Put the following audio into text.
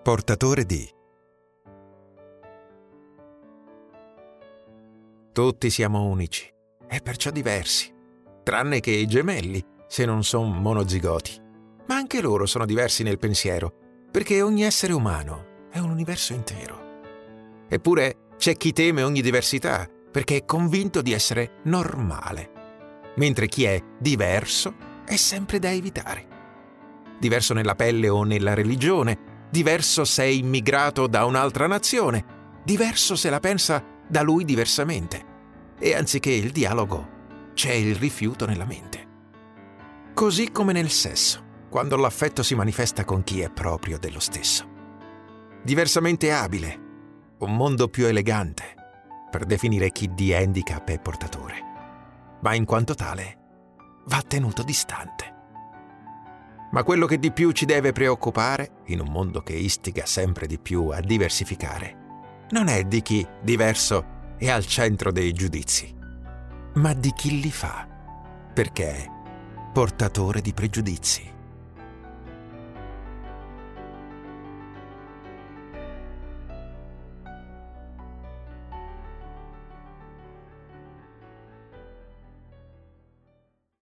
Portatore di. Tutti siamo unici e perciò diversi, tranne che i gemelli, se non sono monozigoti. Ma anche loro sono diversi nel pensiero, perché ogni essere umano è un universo intero. Eppure c'è chi teme ogni diversità, perché è convinto di essere normale, mentre chi è diverso è sempre da evitare. Diverso nella pelle o nella religione, diverso se è immigrato da un'altra nazione, diverso se la pensa da lui diversamente. E anziché il dialogo, c'è il rifiuto nella mente. Così come nel sesso, quando l'affetto si manifesta con chi è proprio dello stesso. Diversamente abile, un mondo più elegante, per definire chi di handicap è portatore. Ma in quanto tale, va tenuto distante. Ma quello che di più ci deve preoccupare, in un mondo che istiga sempre di più a diversificare, non è di chi diverso è al centro dei giudizi, ma di chi li fa, perché è portatore di pregiudizi.